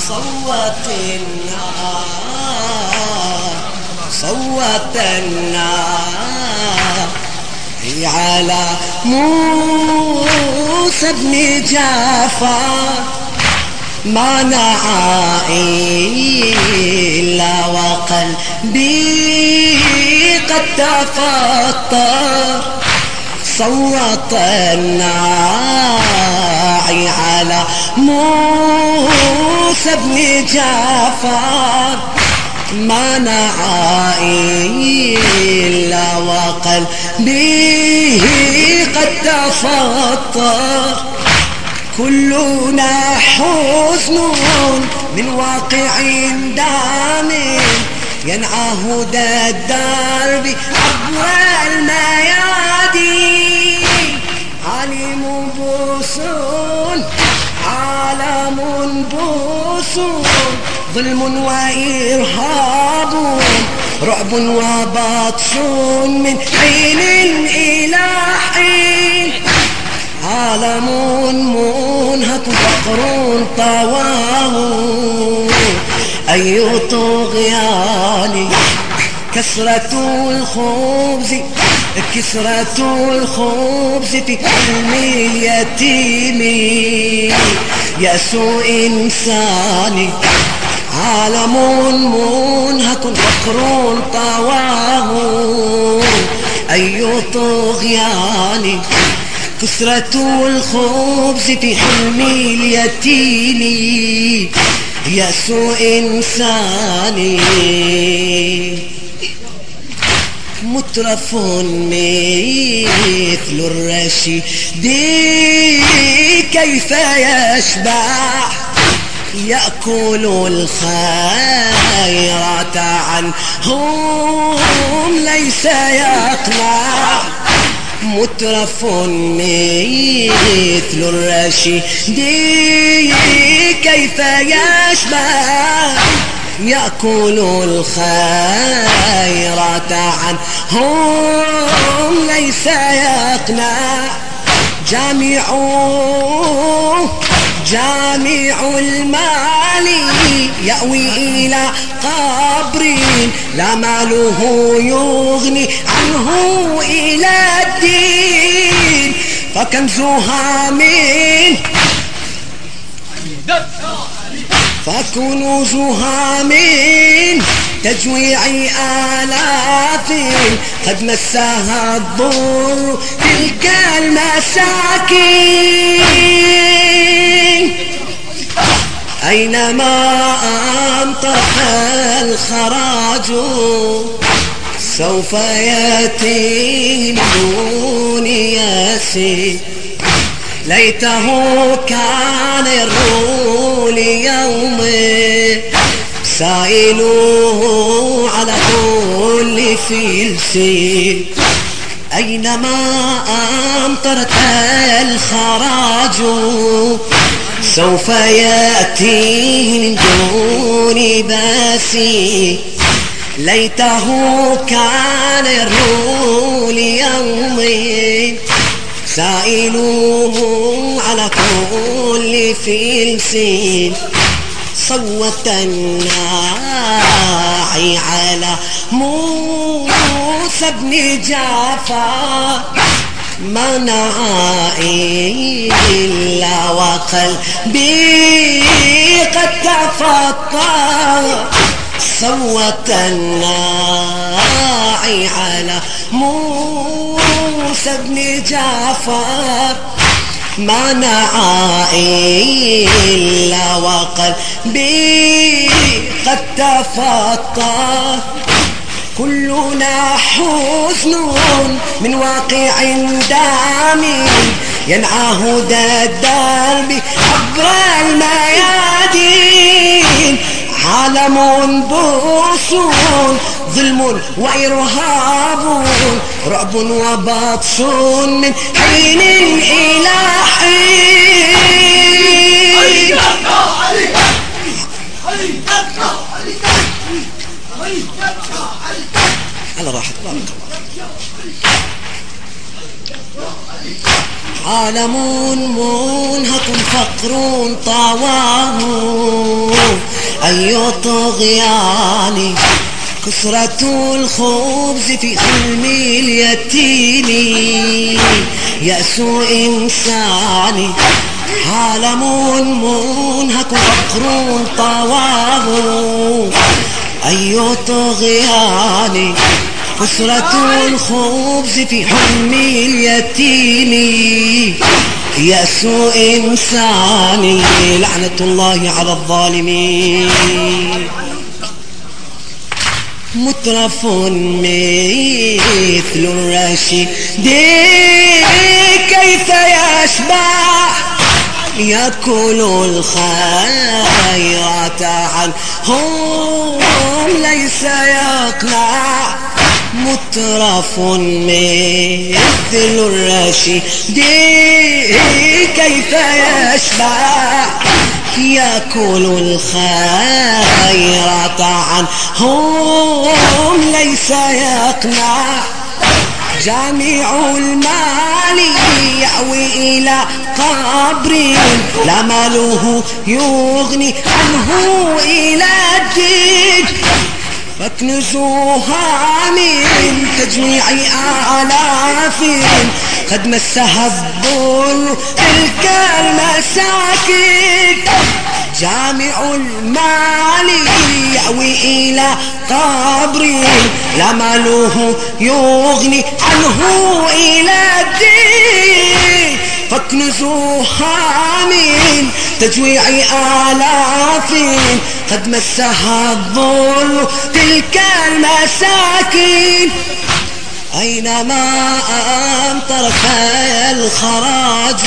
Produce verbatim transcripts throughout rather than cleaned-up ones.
صوت النار صوت النار على موسى بن جعفر ما نعى إلا وقلبي قد تفطر صوت الناعي على موسى بن جعفر ما نعى إلا وقلبه قد تفطر كلنا حزن من واقع دام ينعى هدى الدرب عبر الميادين علم بوسون عالم بوسون ظلم وإرهاب رعب وبطش من حين إلى حين عالم منهك فقر طواه أي طغيان كسرة الخبز كسرة الخبز في حلم اليتيم يأس إنساني عالم منهك فقر طواه أي طغيان كسرة الخبز في حلم اليتيم يأس إنساني مترف مثل الرشيد كيف يشبع يأكل الخيرات عنهم ليس يقنع مترف مثل الرشيد كيف يشبع يأكل الخيرات عنهم ليس يقنع جامع جامع المال يأوي إلى قبر لا ماله يغني عنه إلى الدين فكنزها من فكنوزها من تجويع آلاف قد مسها الضر تلك المساكين أينما أمطر الخراج سوف يأتي من دون ياسين ليته كان الرول يوم سائله على كل فلس أينما أمطرت الخراج سوف يأتي من دون باس ليته كان الرول يوم سائله على كل فلس صوت الناعي على موسى بن جعفر ما نعى إلا وقلبي قد تفطر صوت الناعي على موسى بن جعفر ما نعى إلا وقلبي قد تفطر كلنا حزن من واقع دام ينعى هدى الدرب عبر الميادين عالم بوسون ظلم وإرهاب رعب وبطش من حين إلى حين على راحة بارك الله عالم منهك فقر طواه أي طغيان كسرة الخبز في حلم اليتيم يأس إنسان عالم منهك فقر طواه أي طغيان كسرة الخبز في حلم اليتيم يأس إنسان لعنة الله على الظالمين مترف مثل الرشيد كيف يشبع يأكل الخيرات عنهم ليس يقنع مترف مثل الرشيد كيف يشبع يأكل الخيرات عنهم ليس يقنع جامع المال يأوي إلى قبر لا ماله يغني عنه إلى الدين فاكنزوها من تجميع آلاف قد مسها الضر تلك المساكين جامع المال يأوي إلى قبر لا ماله يغني عنه إلى الدين فاكنزوها من تجويع آلاف قد مسها الضر تلك المساكين أينما أمطرت الخراج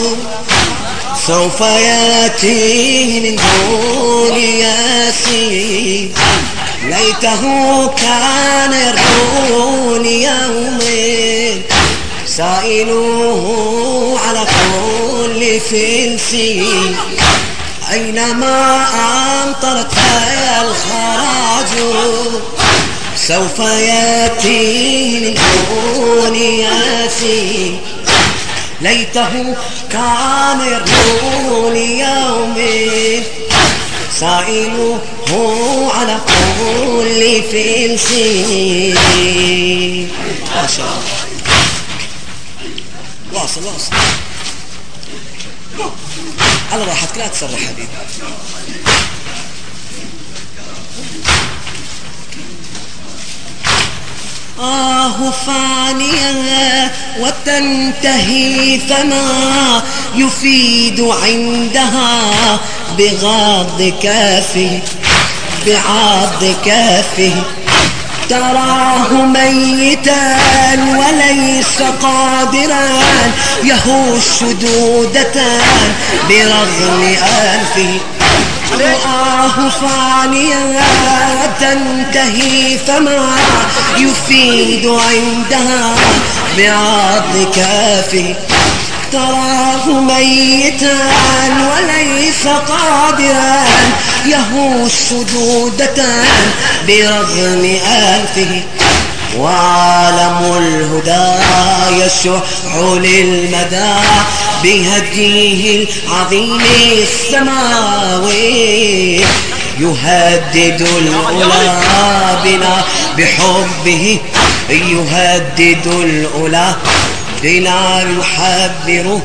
سوف يأتيه من دون ياسين ليته كان يرجوني يومين سائله على كل فلسين أينما أمطرت الخراج سوف يأتيه من دون ياسين ليته كان يرجوني يومين سائله على كل فلسين ما شاء الله واصل واصل على راحتك لا تسرح حبيبي آه فانية وتنتهي فما يفيد عندها بغض كافه بعض كافه تراه ميتا وليس قادرا يهوش دودة برغم أنفه رآه فانيا تنتهي فما يفيد عندها بعض كافه تراه ميتا وليس قادرا يهوش دودة برغم أنفه وعالم الهدى يشع للمدى بهديه العظيم السماوي يهدد الأولى بنا بحبه يهدد الأولى بنا يحبره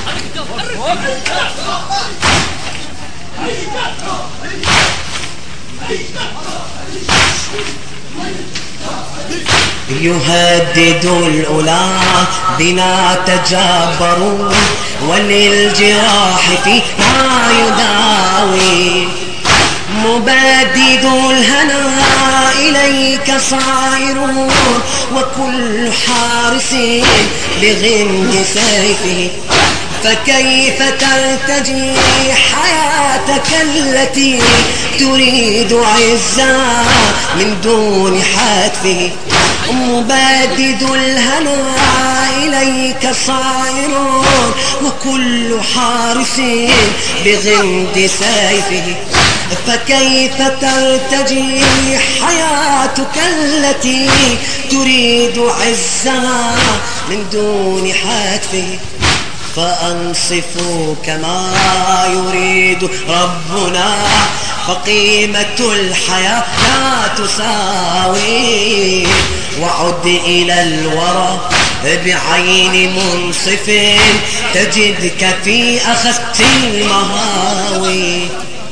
يهدد الأولى بنا تجابروا وللجراح فيها يداوي مبادد الهنا إليك صائر وكل حارس بغمد سيفه فكيف ترتجي حياتك التي تريد عزا من دون حتفه مبادد الهنا إليك صائر وكل حارس بغمد سيفه فكيف ترتجي حياتك التي تريد عزها من دون حتفه فأنصفوا كما يريد ربنا، فقيمة الحياة لا تساوي. وعد إلى الورى بعين منصف، تجدك في أخس المهاوي.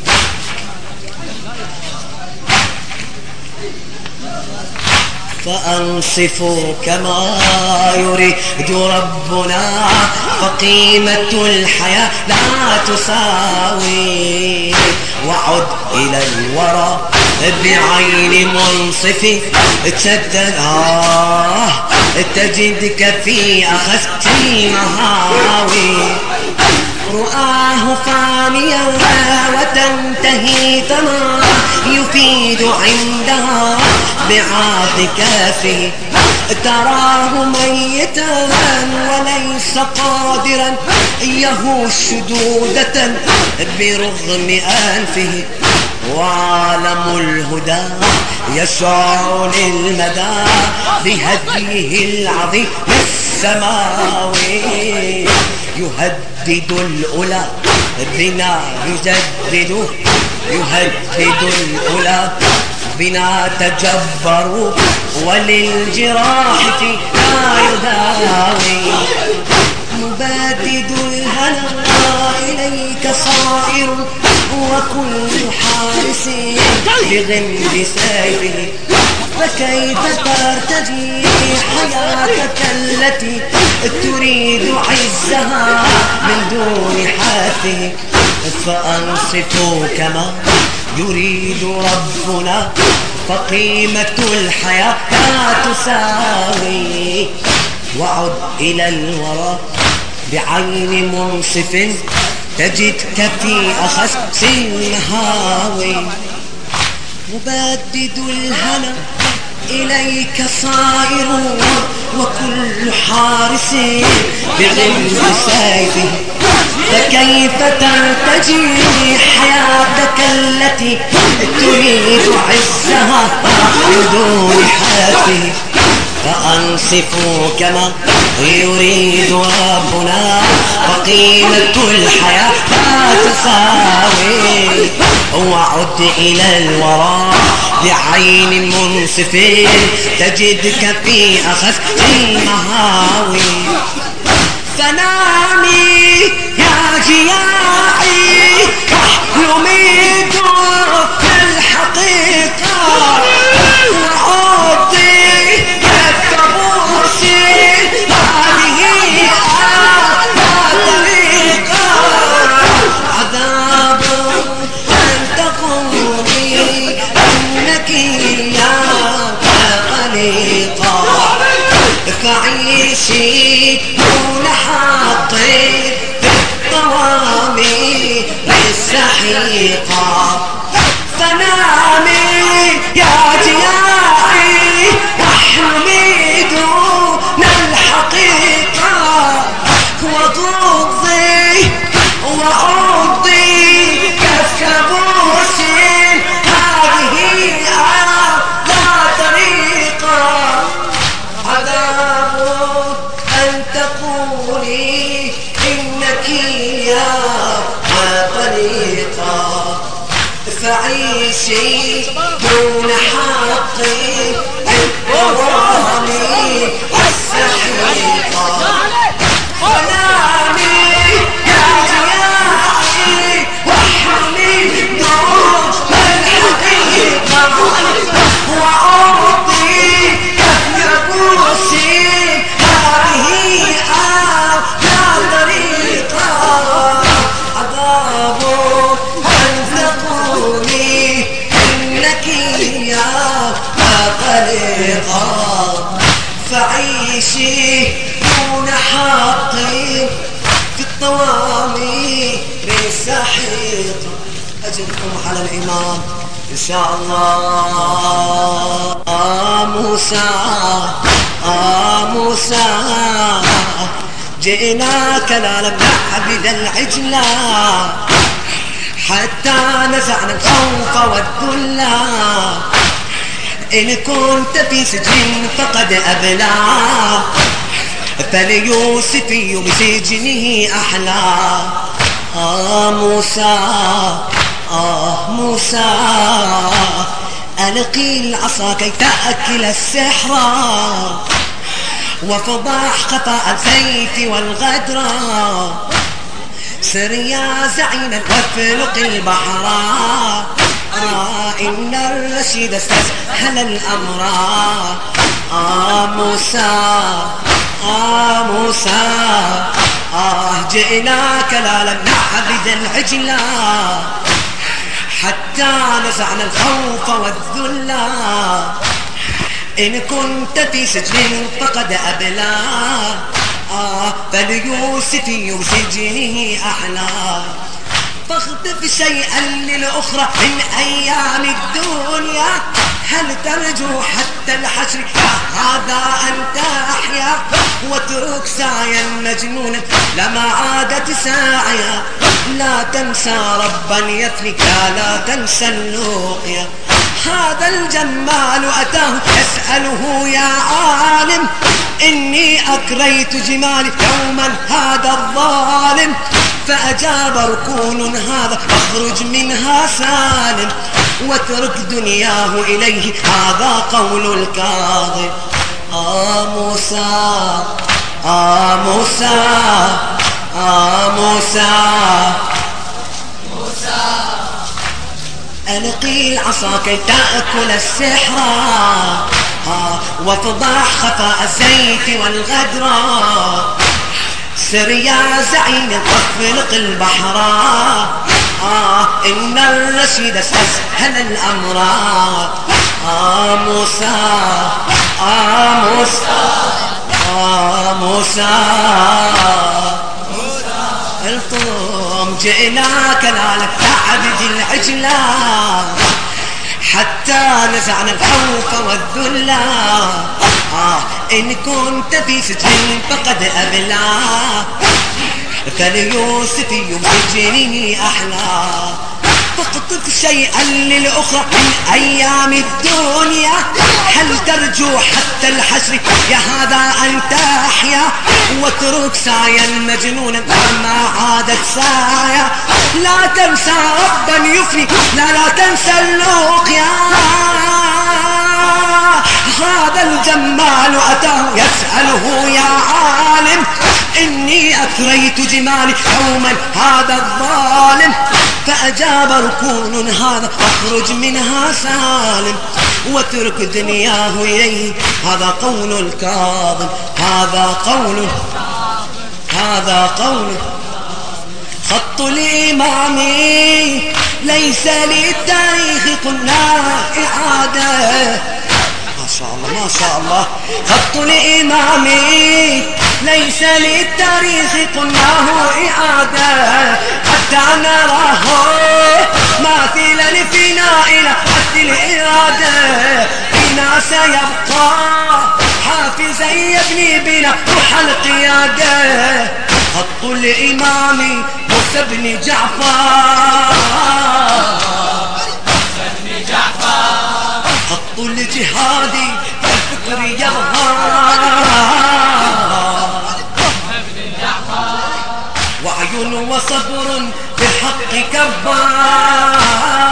فأنصفوا كما يريد ربنا، فقيمة الحياة لا تساوي. وعد إلى الورى بعين منصف، تجدك آه تجدك في أخس المهاوي. رؤاه فانيا وتنتهي فما يفيد عندها بعاد كافه. تراه ميتا وليس قادرا يهوش دودة برغم أنفه. وعالم الهدى يسعى للمدى بهديه العظيم السماوي. يهدد الأولى بنا يجدد، يهدد الأولى بنا تجبروا، وللجراح فينا يداوي. مبادد الهنا إليك صائر، وكل حارس بغمد سيفه. فكيف ترتجي حياتك التي تريد عزها من دون حافه. فأنصفوا كما يريد ربنا، فقيمة الحياة لا تساوي. وعد إلى الورى بعين منصف، تجدك في أخس المهاوي. مبدد الهنا إليك صائر، وكل حارس بغمد سيفه. فكيف ترتجي حياتك التي تريد عزها بدون حافه. فأنصفوا كما يريد ربنا، فقيمة الحياة لا تساوي. وعد إلى الورى بعين منصف، تجدك في أخس المهاوي. فنامي يا جياعي واحلمي في الحقيقة، وعودي كالكابوس هذه آخر طريقة. عذاب أن تقولي إنك يا خليقة، فعيشي دون حق في الطوامي بالسحيقة. فنامي يا جياعي واحلمي دون الحقيقة، وضضي وعضي كالكابوس هذه أعلى طريقة. عذاب أن تقولي إنك يا طريقة، فعيشي دون حق الطوامي السحيقة. ونامي يا جياعي واحلمي دون الحقيقة، وعوضي كالكابوس هذه أعلى طريقة. عذاب أن تقولي إنك يا طريقة، فعيشي دون حق في الطوامي بالسحيقة. أجركم على الإمام إن شاء الله. آه موسى آه موسى جئناك لا لم نعبد العجلة، حتى نزعنا الخوف والذلة. إن كنت في سجن فقد أبلى، فليوسفي بسجنه أحلى. آه موسى آه موسى ألقي العصا كي تأكل السحر وفضح خفاء السيف والغدر. سر يا زعيما وافلق البحر. آه إن الرشيد استسهل الأمر. آه موسى آه موسى آه جئناك لا لم نعبد العجلة حتى نزعنا الخوف والذل. إن كنت في سجن فقد أبلى. آه فليوسفي بسجنه أحلى. فاخطف شيئا للأخرى من أيام الدنيا. هل ترجو حتى الحشر هذا أن تحيا. واترك سعيا مجنونا لما عادت ساعيا. لا تنسى ربا يثني لا تنسى اللقيا. هذا الجمال أتاه يسأله يا عالم. إني أكريت جمالي يوما هذا الظالم. فأجاب ركون هذا اخرج منها سالم. واترك دنياه إليه هذا قول الكاظم. آه موسى آه موسى آه موسى موسى ألقي العصا كي تأكل السحر آه وفضح خفاء الزيت والغدر. سر يا زعيم وافلق البحر. آه إن الرشيد استسهل الأمر. آه موسى آه موسى آه موسى القوم جئناك لا لك تعبد العجلة حتى نزعنا الخوف والذل. آه إن كنت في سجن فقد أبلى. فليوسفي بسجنه أحلى. فاخطف شيئا للأخرى من أيام الدنيا. هل ترجو حتى الحشر يا هذا أن تحيا. واترك سعيا مجنونا لما عادت سايا. لا تنسى ربا يفني لا لا تنسى اللقيا. هذا الجمال أتاه يسأله يا عالم. إني أكريت جمالي يوما هذا الظالم. فأجاب ركون هذا اخرج منها سالم. واترك دنياه إليه هذا قول الكاظم. هذا قول هذا قول خط الإمام ليس للتاريخ قلنا إعادة. ما شاء الله ما شاء الله. خط الإمام ليس للتاريخ قلناه إعادة حتى نراه ماثلا فينا إلى حد الإرادة. فينا سيبقى حافزا يبني بنا روح القيادة. خط الإمام موسى بن جعفر. خط الجهاد والفكر يظهر. وعي وصبر بالحق كبار.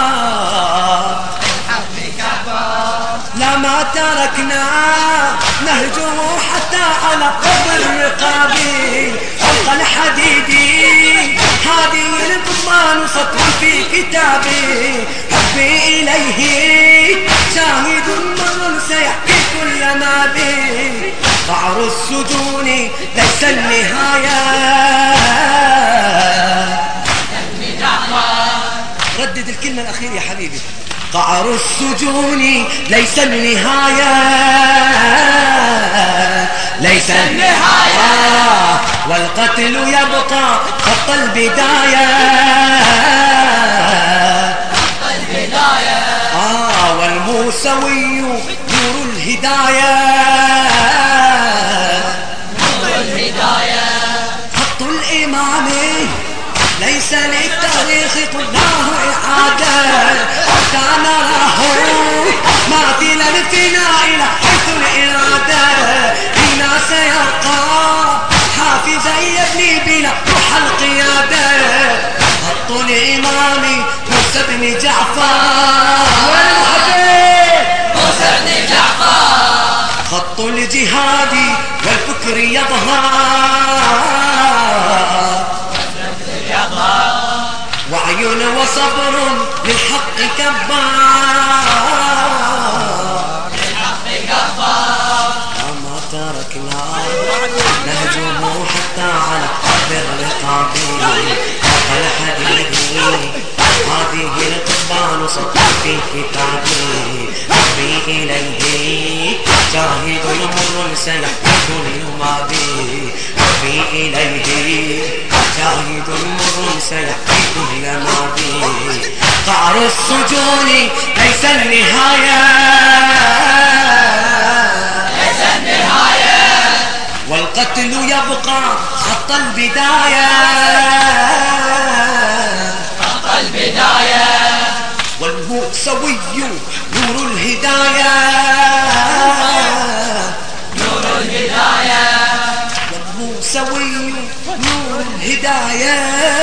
لا ما تركنا نهجه حتى على قبر الرقاب فوق الحديد. هذه الضمان سطر في كتابي حبي إليه شاهد مر سيحكي كل ما بي. قعر السجون ليس النهاية. ردد الكلمة الأخيرة يا حبيبي. قعر السجون ليس النهاية. ليس النهاية. والقتل يبقى خط البداية. خط البداية. آه والموسوي نور الهداية. نور الهداية. خط الإمام ليس للتاريخ قلناه إعادة حتى نراه ماثلا فينا إلى حيث الإرادة. فينا سيبقى يبني بنا روح القيادة. خط الإمام موسى بن جعفر موسى بن جعفر خط الجهاد والفكر يظهر وعي وصبر للحق كبار وما تركنا نهجم حتى على بالرقاب قال حديثي هذه القبان صدق في كتابي ربي إليه شاهد مر سيحدث الماضي ربي إليه شاهد مر سيحدث الماضي. قعر السجون ليس النهاية ليس النهاية والقتل يبقى خط البداية خط البداية والمؤسوي نور الهداية نور الهداية والمؤسوي نور الهداية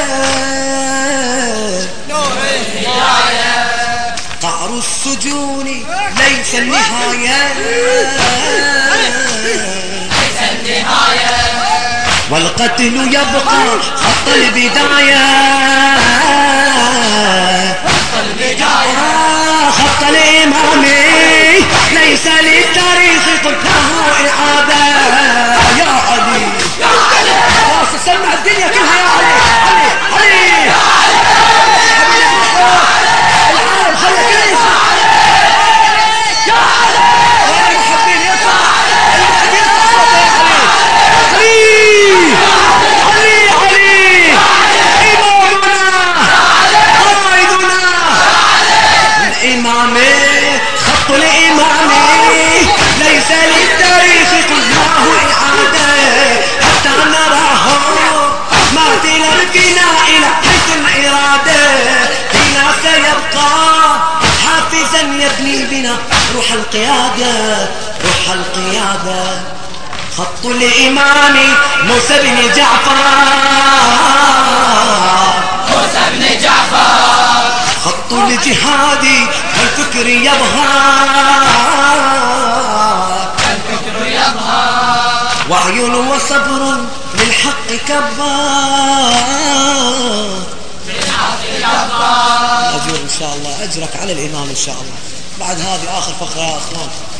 نور الهداية. قعر السجون ليس النهاية ليس النهاية والقتل يبقى خط البداية خط البداية خط الإمامي ليس للتاريخ قلت له إعادة. يا علي يا علي خلاص سمع الدنيا كلها يا علي علي علي العالم خلي كله يسمع يا علي وين المحبين يسمع المحبين يسمع صوته يا علي علي علي إمامنا قائدنا الإمامي خط الإمامي ليس للتاريخ قلناه إعادة حتى نراه ماثلا فينا إلى حيث الإرادة فينا سيبقى حافزا يبني بنا روح القيادة روح القيادة. خط الإمام موسى بن جعفر موسى بن جعفر خط الجهاد والفكر يظهر الفكر يظهر وعي وصبر للحق كبار. بالحق يظهر. أجر إن شاء الله أجرك على الإمام إن شاء الله. بعد هذه آخر فقرة يا أخوان.